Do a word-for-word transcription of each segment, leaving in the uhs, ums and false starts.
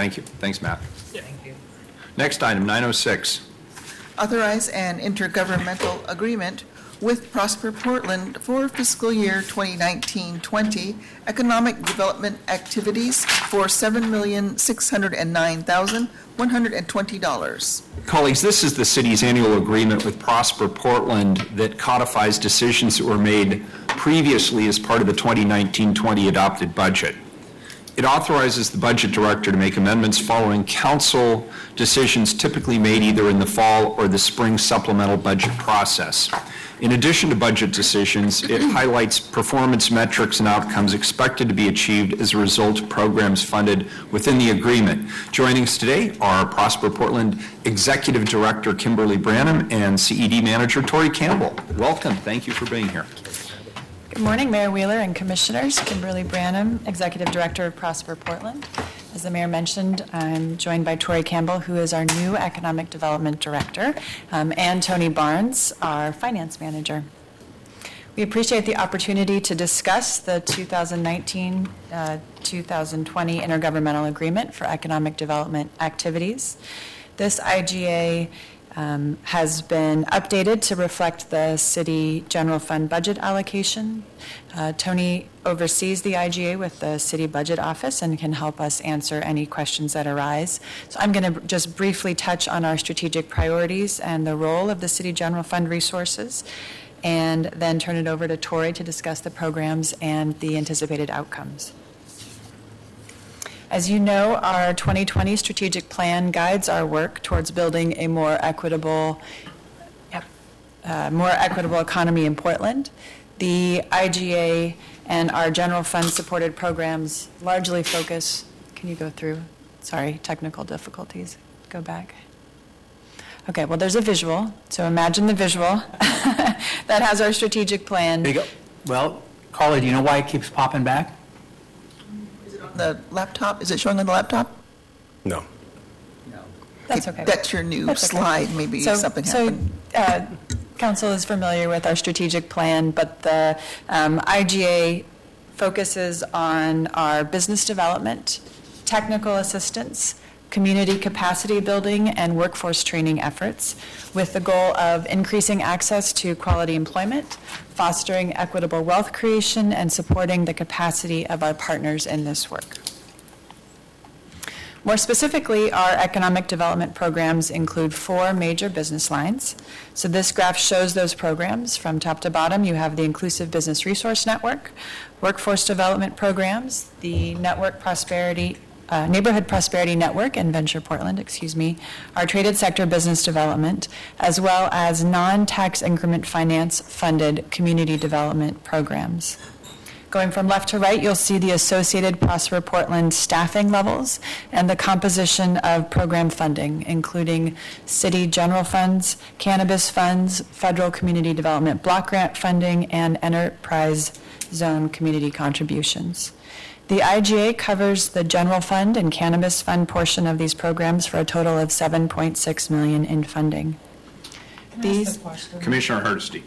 Thank you. Thanks, Matt. Yeah. Thank you. Next item, nine oh six. Authorize an intergovernmental agreement with Prosper Portland for fiscal year twenty nineteen twenty economic development activities for seven million six hundred nine thousand one hundred twenty dollars. Colleagues, this is the city's annual agreement with Prosper Portland that codifies decisions that were made previously as part of the twenty nineteen twenty adopted budget. It authorizes the budget director to make amendments following council decisions typically made either in the fall or the spring supplemental budget process. In addition to budget decisions, it highlights performance metrics and outcomes expected to be achieved as a result of programs funded within the agreement. Joining us today are Prosper Portland Executive Director Kimberly Branham and C E D Manager Tori Campbell. Welcome. Thank you for being here. Good morning, Mayor Wheeler and Commissioners. Kimberly Branham, Executive Director of Prosper Portland. As the Mayor mentioned, I'm joined by Tori Campbell, who is our new Economic Development Director, um, and Tony Barnes, our Finance Manager. We appreciate the opportunity to discuss the two thousand nineteen to two thousand twenty Intergovernmental Agreement for Economic Development Activities. This I G A Um, has been updated to reflect the city general fund budget allocation. Uh, Tony oversees the I G A with the city budget office and can help us answer any questions that arise. So I'm going to just briefly touch on our strategic priorities and the role of the city general fund resources, and then turn it over to Tori to discuss the programs and the anticipated outcomes. As you know, our twenty twenty strategic plan guides our work towards building a more equitable, yep, uh, more equitable economy in Portland. The I G A and our general fund supported programs largely focus, can you go through? Sorry, technical difficulties. Go back. Okay, well, there's a visual. So imagine the visual that has our strategic plan. There you go. Well, Carly, do you know why it keeps popping back? The laptop, is it showing on the laptop? No. No. That's okay. That's your new That's okay. slide. Maybe So, something so happened. uh, Council is familiar with our strategic plan, but the um, I G A focuses on our business development, technical assistance, community capacity building, and workforce training efforts, with the goal of increasing access to quality employment, fostering equitable wealth creation, and supporting the capacity of our partners in this work. More specifically, our economic development programs include four major business lines. So this graph shows those programs from top to bottom. You have the Inclusive Business Resource Network, Workforce Development Programs, the Network Prosperity Uh, Neighborhood Prosperity Network and Venture Portland, excuse me, our traded sector business development, as well as non-tax increment finance funded community development programs. Going from left to right, you'll see the associated Prosper Portland staffing levels and the composition of program funding, including city general funds, cannabis funds, federal community development block grant funding, and enterprise zone community contributions. The I G A covers the general fund and cannabis fund portion of these programs for a total of seven point six million dollars in funding. These, Commissioner Hurdesty.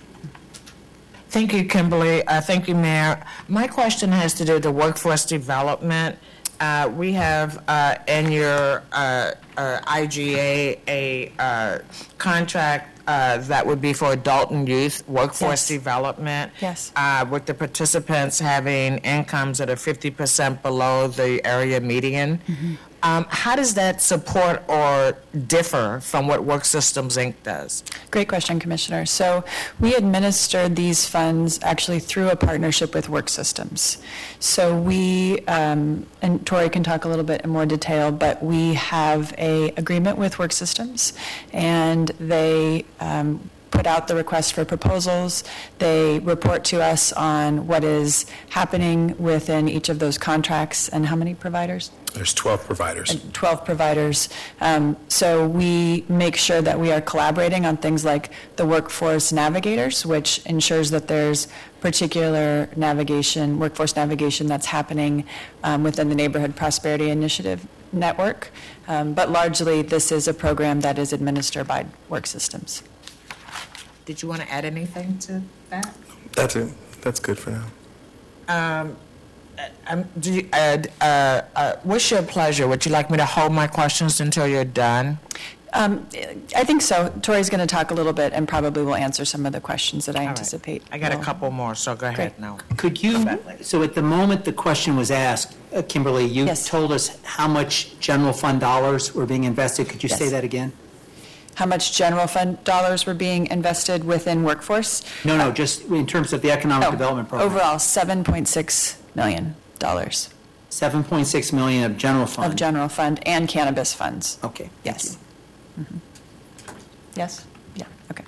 Thank you, Kimberly. Uh, thank you, Mayor. My question has to do with the workforce development. Uh, we have uh, in your uh, uh, I G A a uh, contract uh, that would be for adult and youth workforce Yes. development. Yes. Uh, with the participants having incomes that are fifty percent below the area median. Mm-hmm. Um, how does that support or differ from what Work Systems Incorporated does? Great question, Commissioner. So we administered these funds actually through a partnership with Work Systems. So we, um, and Tori can talk a little bit in more detail, but we have a agreement with Work Systems, and they um, put out the request for proposals. They report to us on what is happening within each of those contracts and how many providers? There's twelve providers. twelve providers. Um, so we make sure that we are collaborating on things like the workforce navigators, which ensures that there's particular navigation, workforce navigation that's happening um, within the Neighborhood Prosperity Initiative network. Um, but largely, this is a program that is administered by Work Systems. Did you want to add anything to that? That's it. That's good for now. Um, Um, do you, uh, uh, uh, what's your pleasure? Would you like me to hold my questions until you're done? Um, I think so. Tori's going to talk a little bit and probably will answer some of the questions that I All right. anticipate. I got a will- couple more, so go ahead Great. now. Could you, so at the moment the question was asked, uh, Kimberly, you Yes. told us how much general fund dollars were being invested. Could you say Yes. that again? How much general fund dollars were being invested within workforce? No, no, just in terms of the economic Oh, development program. Overall, seven point six million dollars seven point six million of general fund. of general fund and cannabis funds. Okay. thank Yes. you. Mhm. Yes? Yeah, okay.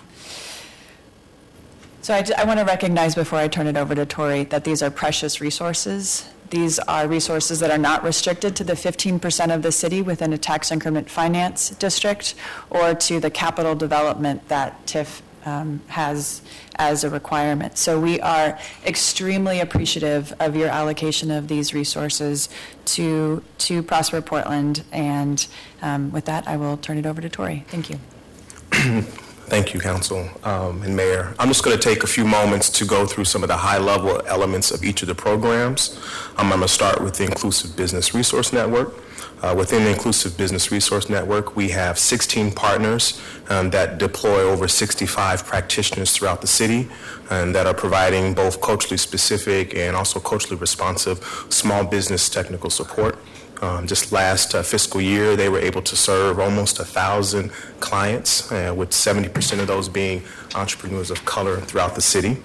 So I, ju- I want to recognize before I turn it over to Tori that these are precious resources. These are resources that are not restricted to the fifteen percent of the city within a tax increment finance district or to the capital development that TIF um, has as a requirement. So we are extremely appreciative of your allocation of these resources to, to Prosper Portland. And um, with that, I will turn it over to Tori. Thank you. Thank you, Council um, and Mayor. I'm just going to take a few moments to go through some of the high-level elements of each of the programs. Um, I'm going to start with the Inclusive Business Resource Network. Uh, within the Inclusive Business Resource Network, we have sixteen partners um, that deploy over sixty-five practitioners throughout the city and that are providing both culturally specific and also culturally responsive small business technical support. Um, just last uh, fiscal year, they were able to serve almost a thousand clients, uh, with seventy percent of those being entrepreneurs of color throughout the city.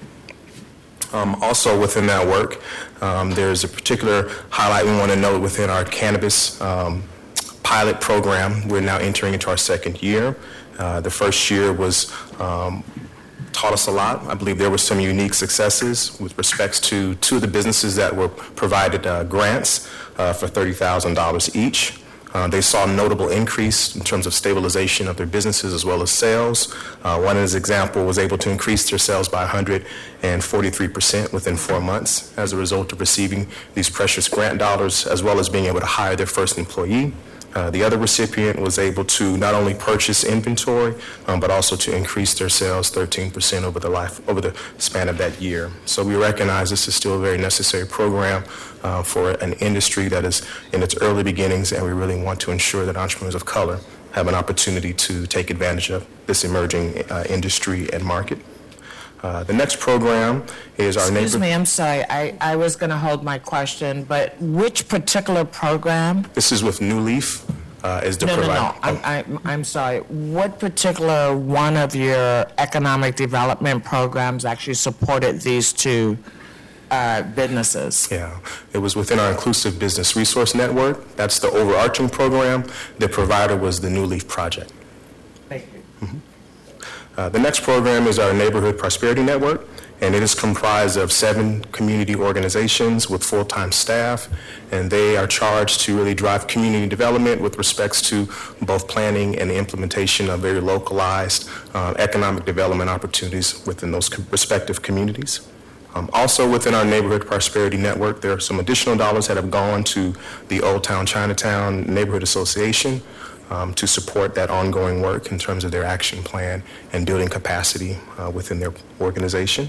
Um, also within that work, um, there's a particular highlight we want to note within our cannabis um, pilot program. We're now entering into our second year. Uh, the first year was um, taught us a lot. I believe there were some unique successes with respects to two of the businesses that were provided uh, grants uh, for thirty thousand dollars each. Uh, they saw a notable increase in terms of stabilization of their businesses as well as sales. Uh, one as example was able to increase their sales by one hundred forty-three percent within four months as a result of receiving these precious grant dollars as well as being able to hire their first employee. Uh, the other recipient was able to not only purchase inventory, um, but also to increase their sales thirteen percent over the life over the span of that year. So we recognize this is still a very necessary program uh, for an industry that is in its early beginnings, and we really want to ensure that entrepreneurs of color have an opportunity to take advantage of this emerging uh, industry and market. Uh, the next program is our Excuse neighbor. me, I'm sorry. I, I was going to hold my question, but which particular program? This is with New Leaf uh, is the No, no, provider. no. I'm, I'm, I'm sorry. What particular one of your economic development programs actually supported these two uh, businesses? Yeah, it was within our Inclusive Business Resource Network. That's the overarching program. The provider was the New Leaf Project. Thank you. Uh, the next program is our Neighborhood Prosperity Network, and it is comprised of seven community organizations with full-time staff, and they are charged to really drive community development with respects to both planning and the implementation of very localized uh, economic development opportunities within those co- respective communities. Um, also within our Neighborhood Prosperity Network, there are some additional dollars that have gone to the Old Town Chinatown Neighborhood Association um, to support that ongoing work in terms of their action plan and building capacity uh, within their organization.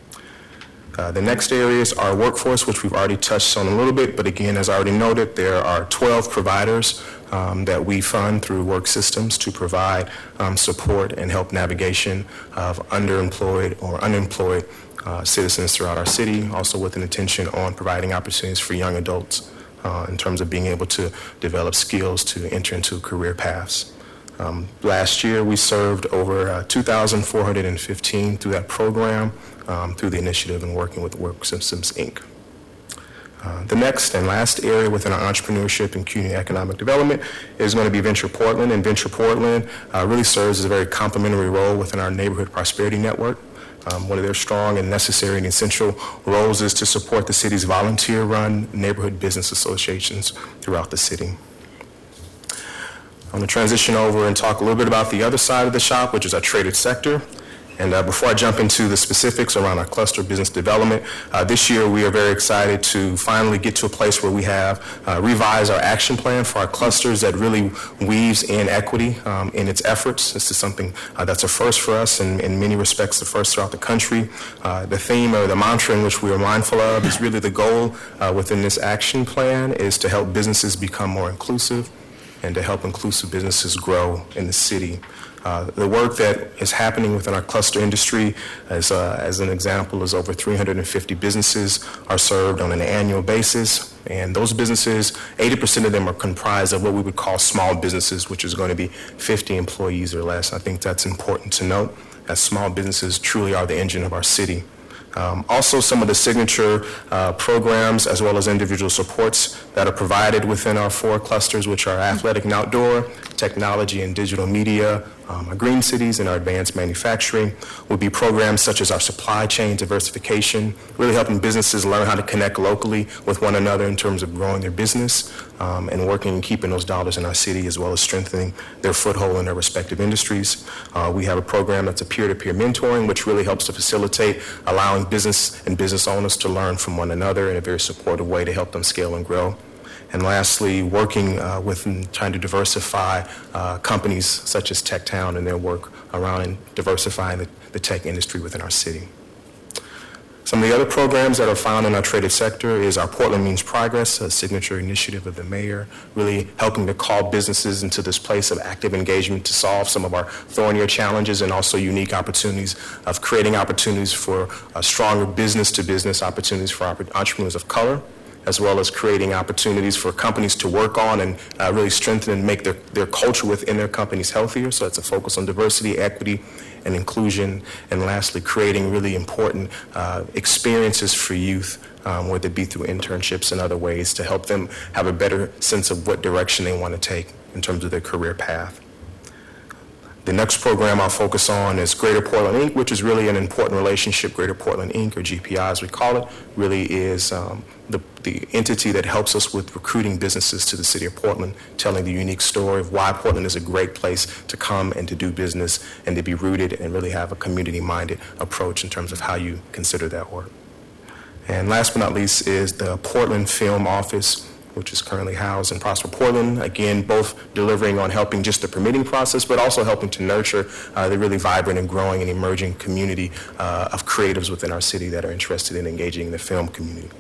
Uh, the next area is our workforce, which we've already touched on a little bit, but again, as I already noted, there are twelve providers um, that we fund through Work Systems to provide um, support and help navigation of underemployed or unemployed uh, citizens throughout our city, also with an attention on providing opportunities for young adults uh, in terms of being able to develop skills to enter into career paths. Um, last year, we served over uh, two thousand four hundred fifteen through that program, um, through the initiative and working with Work Systems, Incorporated. Uh, the next and last area within our entrepreneurship and community economic development is going to be Venture Portland, and Venture Portland uh, really serves as a very complementary role within our Neighborhood Prosperity Network. Um, one of their strong and necessary and essential roles is to support the city's volunteer-run neighborhood business associations throughout the city. I'm going to transition over and talk a little bit about the other side of the shop, which is our traded sector. And uh, before I jump into the specifics around our cluster business development, uh, this year we are very excited to finally get to a place where we have uh, revised our action plan for our clusters that really weaves in equity um, in its efforts. This is something uh, that's a first for us, and in many respects the first throughout the country. Uh, the theme or the mantra in which we are mindful of is really the goal uh, within this action plan is to help businesses become more inclusive and to help inclusive businesses grow in the city. Uh, the work that is happening within our cluster industry, as, uh, as an example, is over three hundred fifty businesses are served on an annual basis. And those businesses, eighty percent of them are comprised of what we would call small businesses, which is going to be fifty employees or less. I think that's important to note, as small businesses truly are the engine of our city. Um, also, some of the signature uh, programs as well as individual supports that are provided within our four clusters, which are athletic and outdoor, technology and digital media, um, our green cities, and our advanced manufacturing, would be programs such as our supply chain diversification, really helping businesses learn how to connect locally with one another in terms of growing their business um, and working and keeping those dollars in our city, as well as strengthening their foothold in their respective industries. Uh, we have a program that's a peer-to-peer mentoring, which really helps to facilitate allowing business and business owners to learn from one another in a very supportive way to help them scale and grow. And lastly, working uh, with and trying to diversify uh, companies such as TechTown and their work around diversifying the, the tech industry within our city. Some of the other programs that are found in our traded sector is our Portland Means Progress, a signature initiative of the mayor, really helping to call businesses into this place of active engagement to solve some of our thornier challenges and also unique opportunities of creating opportunities for uh, stronger business-to-business opportunities for entrepreneurs of color, as well as creating opportunities for companies to work on and uh, really strengthen and make their, their culture within their companies healthier. So that's a focus on diversity, equity, and inclusion. And lastly, creating really important uh, experiences for youth, um, whether it be through internships and other ways to help them have a better sense of what direction they want to take in terms of their career path. The next program I'll focus on is Greater Portland, Incorporated, which is really an important relationship. Greater Portland, Incorporated, or G P I as we call it, really is um, the, the entity that helps us with recruiting businesses to the city of Portland, telling the unique story of why Portland is a great place to come and to do business and to be rooted and really have a community-minded approach in terms of how you consider that work. And last but not least is the Portland Film Office, which is currently housed in Prosper Portland. Again, both delivering on helping just the permitting process, but also helping to nurture uh, the really vibrant and growing and emerging community uh, of creatives within our city that are interested in engaging in the film community.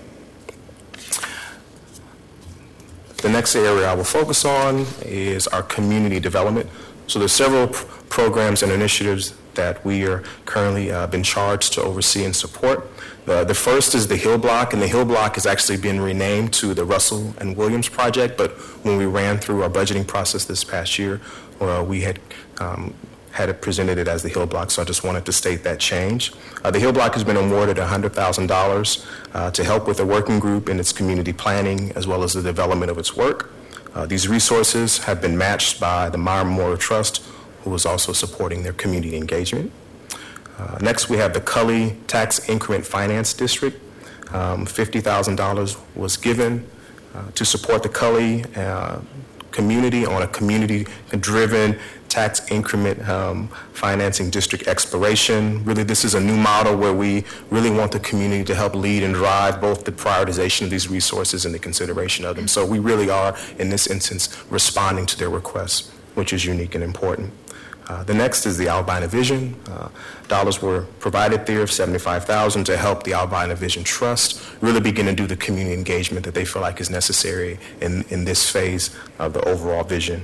The next area I will focus on is our community development. So there's several pr- programs and initiatives that we are currently uh, been charged to oversee and support. Uh, the first is the Hill Block, and the Hill Block has actually been renamed to the Russell and Williams Project, but when we ran through our budgeting process this past year, uh, we had um, had it presented it as the Hill Block, so I just wanted to state that change. Uh, the Hill Block has been awarded one hundred thousand dollars uh, to help with a working group in its community planning as well as the development of its work. Uh, these resources have been matched by the Meyer Memorial Trust, who is also supporting their community engagement. Uh, next, we have the Cully Tax Increment Finance District. Um, fifty thousand dollars was given uh, to support the Cully uh, community on a community-driven tax increment um, financing district exploration. Really, this is a new model where we really want the community to help lead and drive both the prioritization of these resources and the consideration of them. So we really are, in this instance, responding to their requests, which is unique and important. Uh, the next is the Albina Vision. Uh, dollars were provided there of seventy-five thousand dollars to help the Albina Vision Trust really begin to do the community engagement that they feel like is necessary in, in this phase of the overall vision.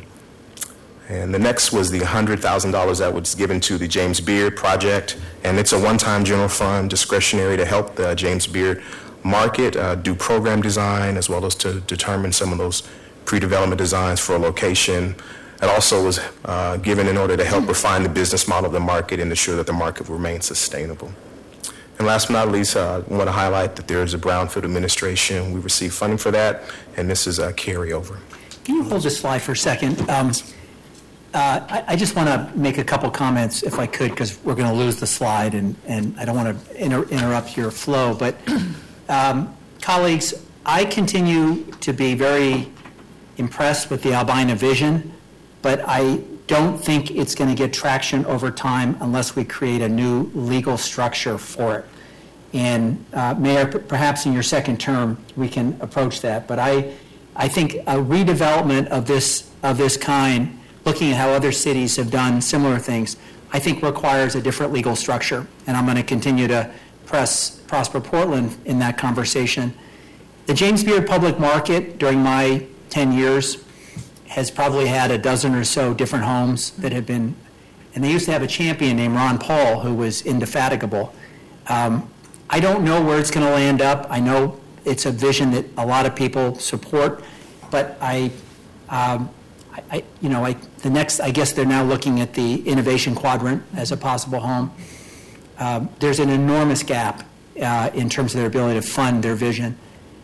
And the next was the one hundred thousand dollars that was given to the James Beard Project, and it's a one-time general fund discretionary to help the James Beard market, uh, do program design, as well as to determine some of those pre-development designs for a location. It also was uh, given in order to help refine the business model of the market and ensure that the market remains sustainable. And last but not least, uh, I want to highlight that there is a Brownfield administration. We received funding for that, and this is a carryover. Can you hold this slide for a second? Um, uh, I, I just want to make a couple comments, if I could, because we're going to lose the slide, and, and I don't want to inter- interrupt your flow. But um, colleagues, I continue to be very impressed with the Albina Vision, but I don't think it's going to get traction over time unless we create a new legal structure for it. And uh, Mayor, p- perhaps in your second term, we can approach that. But I, I think a redevelopment of this of this kind, looking at how other cities have done similar things, I think requires a different legal structure. And I'm going to continue to press Prosper Portland in that conversation. The James Beard Public Market, during my ten years, has probably had a dozen or so different homes that have been, and they used to have a champion named Ron Paul who was indefatigable. Um, I don't know where it's going to land up. I know it's a vision that a lot of people support, but I, um, I, I you know, I, the next, I guess they're now looking at the innovation quadrant as a possible home. Um, there's an enormous gap uh, in terms of their ability to fund their vision.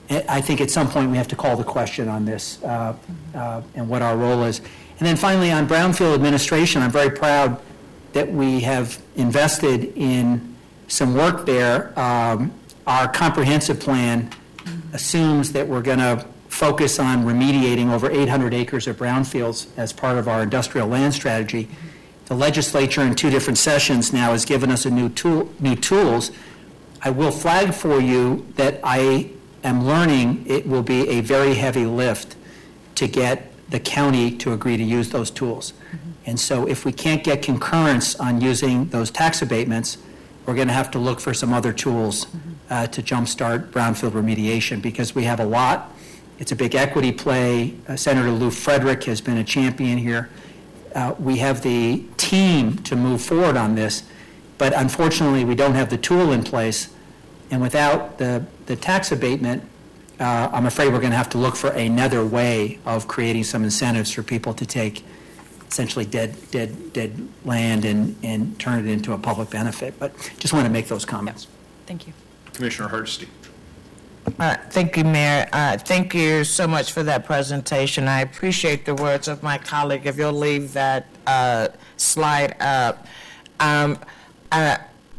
I think at some point we have to call the question on this uh, uh, and what our role is. And then finally, on brownfield administration, I'm very proud that we have invested in some work there. Um, our comprehensive plan assumes that we're going to focus on remediating over eight hundred acres of brownfields as part of our industrial land strategy. The legislature in two different sessions now has given us a new tool, new tools. I will flag for you that I am learning it will be a very heavy lift to get the county to agree to use those tools. Mm-hmm. And so if we can't get concurrence on using those tax abatements, we're going to have to look for some other tools mm-hmm. uh, to jumpstart brownfield remediation, because we have a lot. It's a big equity play. Uh, Senator Lou Frederick has been a champion here. Uh, we have the team to move forward on this, but unfortunately we don't have the tool in place. And without the, the tax abatement, uh, I'm afraid we're going to have to look for another way of creating some incentives for people to take essentially dead dead, dead land and, and turn it into a public benefit. But just want to make those comments. Thank you. Commissioner Hardesty. Uh, Thank you, Mayor. Uh, Thank you so much for that presentation. I appreciate the words of my colleague. If you'll leave that uh, slide up. Um, uh,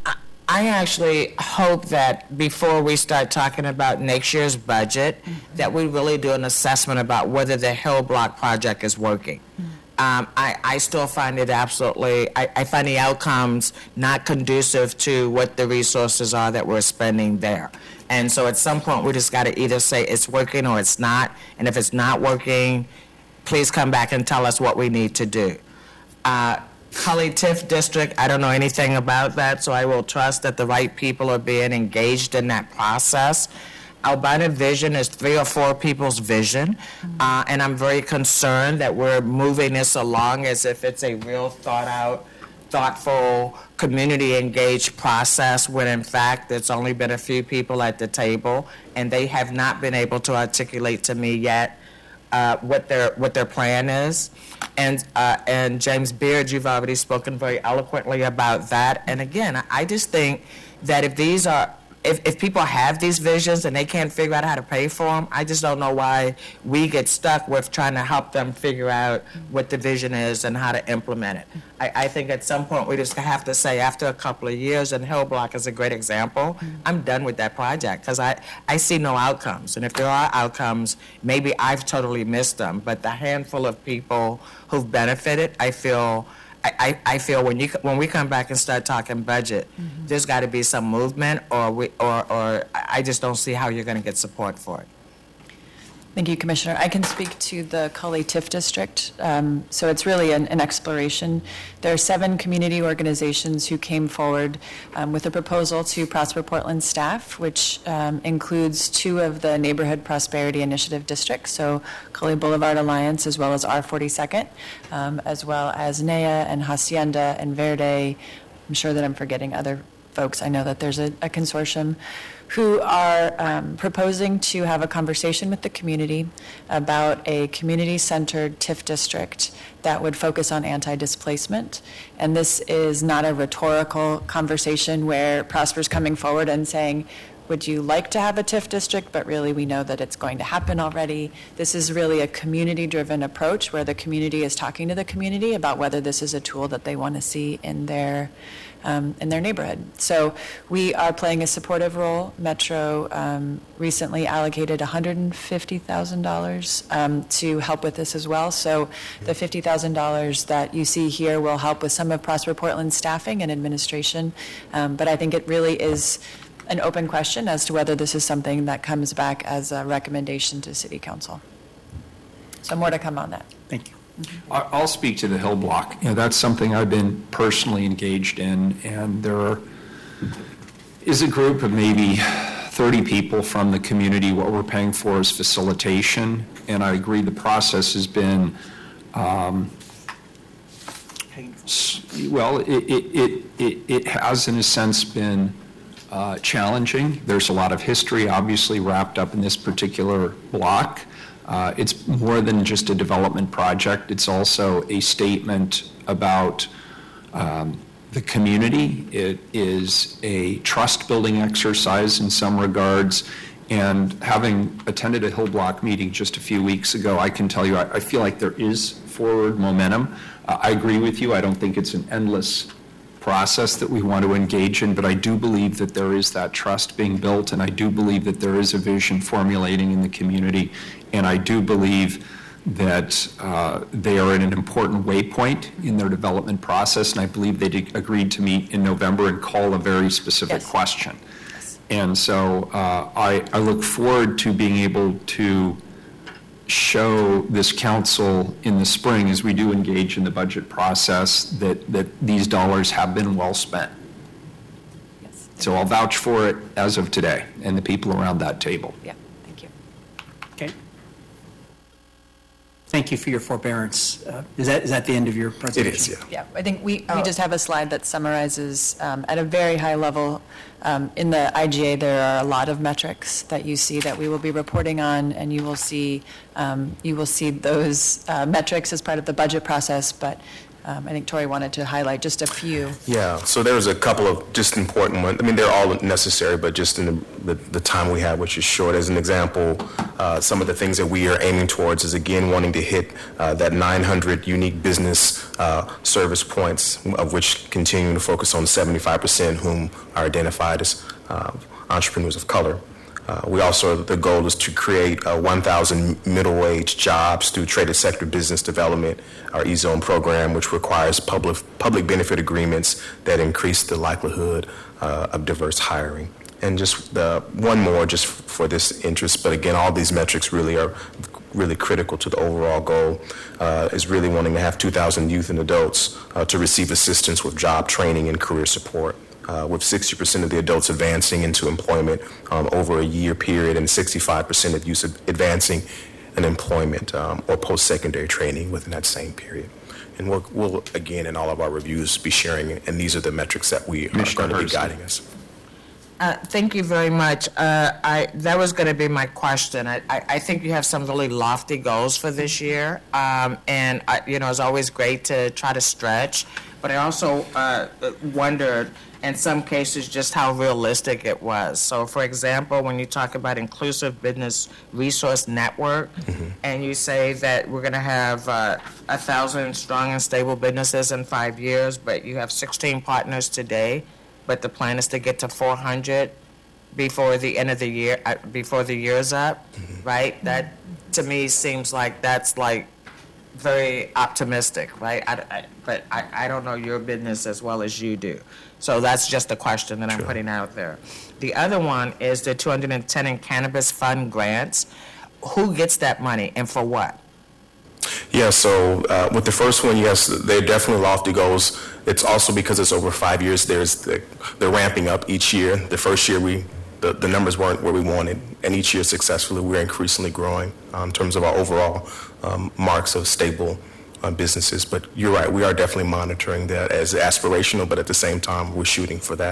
I actually hope that before we start talking about next year's budget, mm-hmm. that we really do an assessment about whether the Hill Block project is working. Mm-hmm. Um, I, I still find it absolutely, I, I find the outcomes not conducive to what the resources are that we're spending there. And so at some point, we just got to either say it's working or it's not. And if it's not working, please come back and tell us what we need to do. Uh, Cully TIF district, I don't know anything about that, so I will trust that the right people are being engaged in that process. Albina Vision is three or four people's vision, uh, and I'm very concerned that we're moving this along as if it's a real thought-out, thoughtful, community-engaged process, when in fact it's only been a few people at the table, and they have not been able to articulate to me yet uh, what their what their plan is. And uh, and James Beard, you've already spoken very eloquently about that. And again, I just think that if these are, if, if people have these visions and they can't figure out how to pay for them, I just don't know why we get stuck with trying to help them figure out what the vision is and how to implement it. I, I think at some point we just have to say, after a couple of years, and Hill Block is a great example, I'm done with that project because I, I see no outcomes. And if there are outcomes, maybe I've totally missed them. But the handful of people who've benefited, I feel I, I feel when you when we come back and start talking budget, mm-hmm. there's got to be some movement, or we or or I just don't see how you're going to get support for it. Thank you, Commissioner. I can speak to the Cully TIF district. Um, so it's really an, an exploration. There are seven community organizations who came forward um, with a proposal to Prosper Portland staff, which um, includes two of the Neighborhood Prosperity Initiative districts, so Cully Boulevard Alliance as well as R forty-second, um, as well as N E A and Hacienda and Verde. I'm sure that I'm forgetting other folks. I know that there's a, a consortium who are um, proposing to have a conversation with the community about a community-centered TIF district that would focus on anti-displacement. And this is not a rhetorical conversation where Prosper's coming forward and saying, would you like to have a TIF district, but really we know that it's going to happen already. This is really a community-driven approach where the community is talking to the community about whether this is a tool that they want to see in their um, in their neighborhood. So we are playing a supportive role. Metro um, recently allocated one hundred fifty thousand dollars um, to help with this as well. So the fifty thousand dollars that you see here will help with some of Prosper Portland's staffing and administration. Um, but I think it really is an open question as to whether this is something that comes back as a recommendation to City Council. So more to come on that. Thank you. I- I'll speak to the Hill Block. You know, that's something I've been personally engaged in, and there are- is a group of maybe thirty people from the community. What we're paying for is facilitation, and I agree the process has been, um, s- well, it, it, it, it it has in a sense been uh, challenging. There's a lot of history obviously wrapped up in this particular block. Uh, It's more than just a development project. It's also a statement about um, the community. It is a trust-building exercise in some regards. And having attended a Hill Block meeting just a few weeks ago, I can tell you, I, I feel like there is forward momentum. Uh, I agree with you. I don't think it's an endless process that we want to engage in, but I do believe that there is that trust being built, and I do believe that there is a vision formulating in the community, and I do believe that uh, they are at an important waypoint in their development process, and I believe they did- agreed to meet in November and call a very specific Yes. question. And so uh, I, I look forward to being able to show this council in the spring, as we do engage in the budget process, that, that these dollars have been well spent. Yes. So I'll vouch for it as of today, and the people around that table. Yeah, thank you. Okay. Thank you for your forbearance. Uh, Is that, is that the end of your It presentation? is, yeah. Yeah, I think we, we just have a slide that summarizes um, at a very high level. Um, in the I G A, there are a lot of metrics that you see that we will be reporting on, and you will see um, you will see those uh, metrics as part of the budget process. But um, I think Tori wanted to highlight just a few. Yeah, so there's a couple of just important ones. I mean, they're all necessary, but just in the, the, the time we have, which is short. As an example, uh, some of the things that we are aiming towards is, again, wanting to hit uh, that nine hundred unique business uh, service points, of which continuing to focus on seventy-five percent whom are identified as uh, entrepreneurs of color. Uh, we also, the goal is to create uh, one thousand middle-wage jobs through traded sector business development, our E-zone program, which requires public public benefit agreements that increase the likelihood uh, of diverse hiring. And just the one more, just for this interest, but again, all these metrics really are really critical to the overall goal, uh, is really wanting to have two thousand youth and adults uh, to receive assistance with job training and career support. Uh, with sixty percent of the adults advancing into employment um, over a year period, and sixty-five percent of youth advancing in employment um, or post-secondary training within that same period. And we'll, we'll, again, in all of our reviews, be sharing, and these are the metrics that we are Commissioner going to be Hersey. guiding us. Uh, Thank you very much. Uh, I, that was going to be my question. I, I I think you have some really lofty goals for this year, um, and I, you know, it's always great to try to stretch. But I also uh, wondered, in some cases, just how realistic it was. So, for example, when you talk about Inclusive Business Resource Network, and you say that we're going to have uh, a thousand strong and stable businesses in five years, but you have sixteen partners today, but the plan is to get to four hundred before the end of the year, uh, before the year's up, right? That, to me, seems like that's like very optimistic, right? I, I, but I, I don't know your business as well as you do. So that's just a question that I'm Sure. putting out there. The other one is the two hundred ten in Cannabis Fund grants. Who gets that money and for what? Yeah, so uh, with the first one, yes, they're definitely lofty goals. It's also because it's over five years, there's the, they're ramping up each year. The first year, we the, the numbers weren't where we wanted, and each year successfully, we're increasingly growing um, in terms of our overall um, marks of stable uh, businesses. But you're right, we are definitely monitoring that as aspirational, but at the same time, we're shooting for that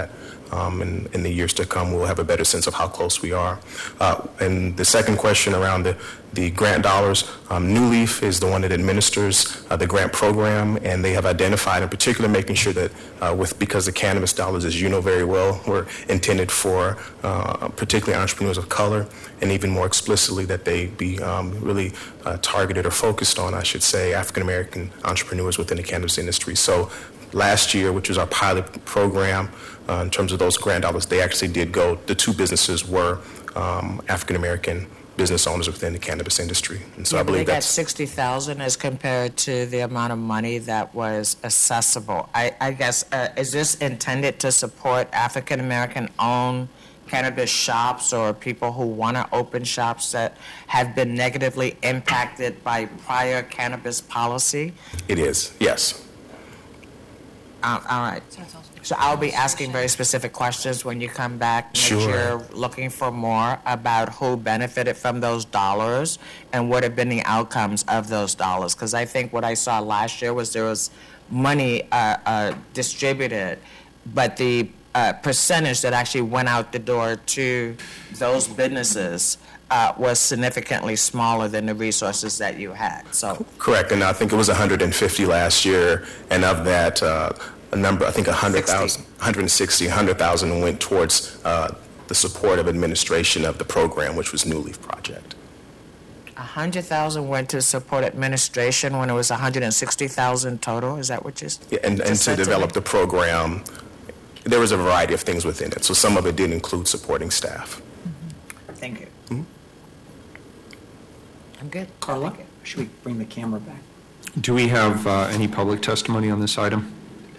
um, in, in the years to come, we'll have a better sense of how close we are. Uh, and the second question around the, the grant dollars, um, New Leaf is the one that administers uh, the grant program, and they have identified in particular making sure that uh, with because the cannabis dollars, as you know very well, were intended for uh, particularly entrepreneurs of color, and even more explicitly that they be um, really uh, targeted or focused on, I should say, African American entrepreneurs within the cannabis industry. So last year, which was our pilot program, uh, in terms of those grant dollars, they actually did go, the two businesses were um, African American business owners within the cannabis industry. And so I believe They got that's... sixty thousand as compared to the amount of money that was accessible. I, I guess, uh, is this intended to support African-American-owned cannabis shops or people who want to open shops that have been negatively impacted by prior cannabis policy? It is, yes. Uh, All right. So I'll be asking very specific questions when you come back next Sure. year, looking for more about who benefited from those dollars and what have been the outcomes of those dollars. Because I think what I saw last year was there was money uh, uh, distributed, but the uh, percentage that actually went out the door to those businesses uh, was significantly smaller than the resources that you had. So Correct, and I think it was one hundred fifty last year, and of that, uh, a number, I think one hundred thousand, one hundred sixty, one hundred thousand went towards uh, the support of administration of the program, which was New Leaf Project. one hundred thousand went to support administration when it was one hundred sixty thousand total? Is that what you Yeah, and, and just to said to develop me? the program, there was a variety of things within it, so some of it did include supporting staff. Thank you. Mhm. I'm good. Carla, Thank you. should we bring the camera back? Do we have uh, any public testimony on this item?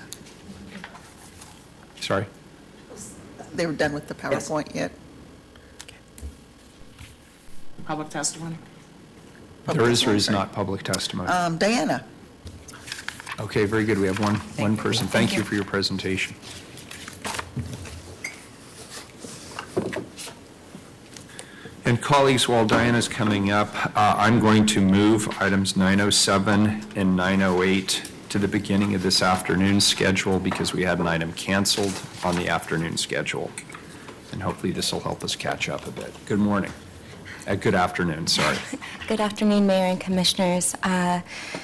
Sorry? They were done with the PowerPoint yet? Public testimony? There is or is not public testimony? Um, Diana? Okay, very good. We have one, one person. Thank Thank you you. for your presentation. And colleagues, while Diana's coming up, uh, I'm going to move items nine oh seven and nine oh eight to the beginning of this afternoon's schedule because we had an item canceled on the afternoon schedule. And hopefully this will help us catch up a bit. Good morning. Uh, Good afternoon, sorry. Good afternoon, Mayor and Commissioners. Uh,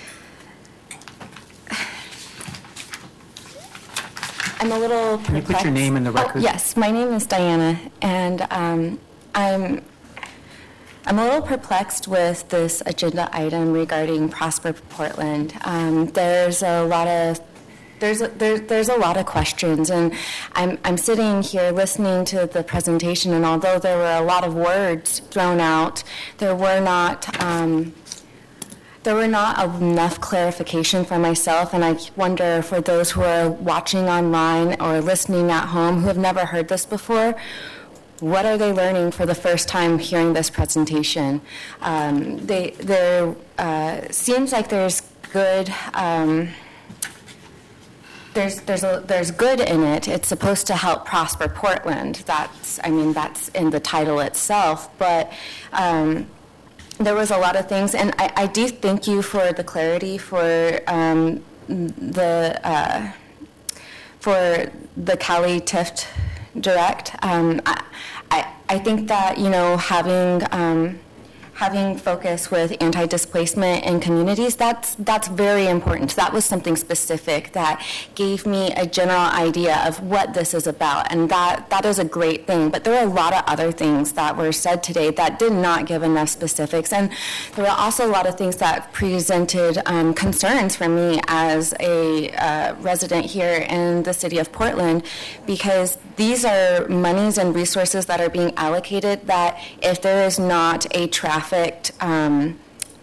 I'm a little perplexed. Can you put your name in the Oh, record? yes, my name is Diana, and um, I'm I'm a little perplexed with this agenda item regarding Prosper Portland. Um, There's a lot of There's a, there, there's a lot of questions, and I'm, I'm sitting here listening to the presentation, and although there were a lot of words thrown out, there were not um, there were not enough clarification for myself, and I wonder for those who are watching online or listening at home who have never heard this before, what are they learning for the first time hearing this presentation? Um, they, there uh, seems like there's good. Um, There's there's a there's good in it. It's supposed to help prosper Portland. That's I mean that's in the title itself. But um, there was a lot of things, and I, I do thank you for the clarity for um, the uh, for the Cali Tift Direct. Um, I, I I think that you know having. Um, Having focus with anti-displacement in communities, that's that's very important. That was something specific that gave me a general idea of what this is about, and that, that is a great thing. But there were a lot of other things that were said today that did not give enough specifics, and there were also a lot of things that presented um, concerns for me as a uh, resident here in the city of Portland, because these are monies and resources that are being allocated that if there is not a traffic Um,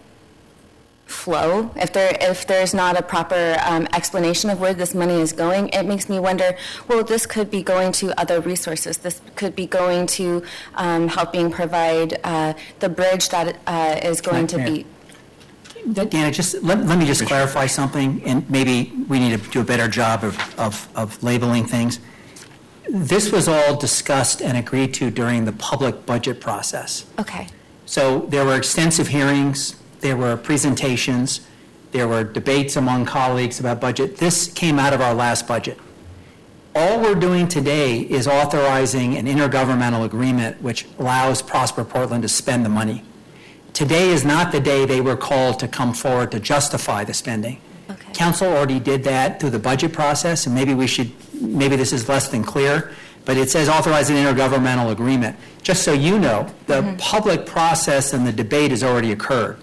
flow, if there if there's not a proper um, explanation of where this money is going, it makes me wonder, well, this could be going to other resources. This could be going to um, helping provide uh, the bridge that uh, is going to be. Dana, just, let, let me just clarify something, and maybe we need to do a better job of, of, of labeling things. This was all discussed and agreed to during the public budget process. Okay. So there were extensive hearings, there were presentations, there were debates among colleagues about budget. This came out of our last budget. All we're doing today is authorizing an intergovernmental agreement which allows Prosper Portland to spend the money. Today is not the day they were called to come forward to justify the spending. Okay. Council already did that through the budget process, and maybe we should, maybe this is less than clear, but it says authorize an intergovernmental agreement. Just so you know, the Mm-hmm. public process and the debate has already occurred.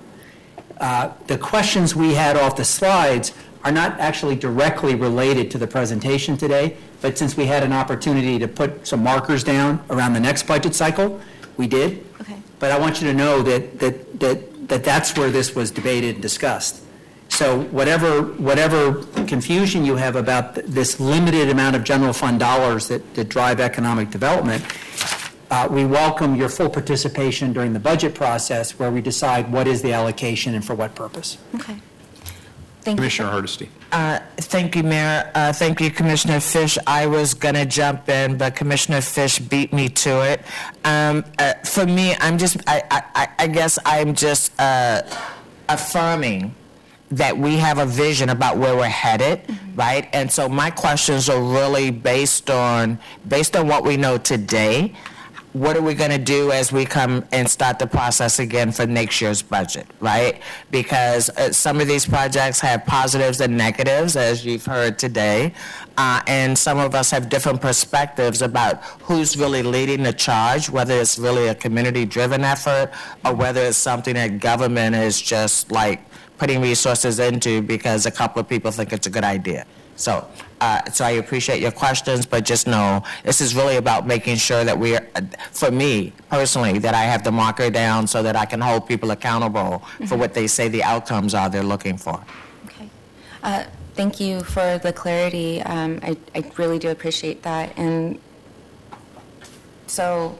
Uh, The questions we had off the slides are not actually directly related to the presentation today, but since we had an opportunity to put some markers down around the next budget cycle, we did. Okay. But I want you to know that, that, that, that that's where this was debated and discussed. So whatever, whatever confusion you have about th- this limited amount of general fund dollars that, that drive economic development, uh, we welcome your full participation during the budget process where we decide what is the allocation and for what purpose. Okay. Thank you. Commissioner Hardesty. Uh, Thank you, Mayor. Uh, Thank you, Commissioner Fish. I was going to jump in, but Commissioner Fish beat me to it. Um, uh, For me, I'm just, I, I, I guess I'm just uh, affirming that we have a vision about where we're headed, right? And so my questions are really based on, based on what we know today. What are we going to do as we come and start the process again for next year's budget, right? Because uh, some of these projects have positives and negatives, as you've heard today, uh, and some of us have different perspectives about who's really leading the charge, whether it's really a community-driven effort or whether it's something that government is just like putting resources into because a couple of people think it's a good idea. So, uh, so I appreciate your questions, but just know this is really about making sure that we are, uh, for me personally, that I have the marker down so that I can hold people accountable for what they say the outcomes are they're looking for. Okay. Uh, Thank you for the clarity. Um, I I really do appreciate that. And so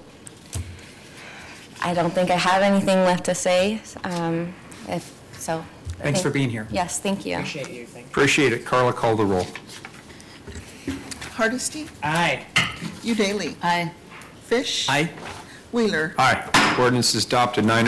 I don't think I have anything left to say. Um, If so. Thanks for thank- being here. Yes, thank you. Appreciate you. Thank you. Appreciate it. Carla, call the roll. Hardesty, Aye. Udaly, Aye. Fish. Aye. Wheeler. Aye. Ordinance is adopted nine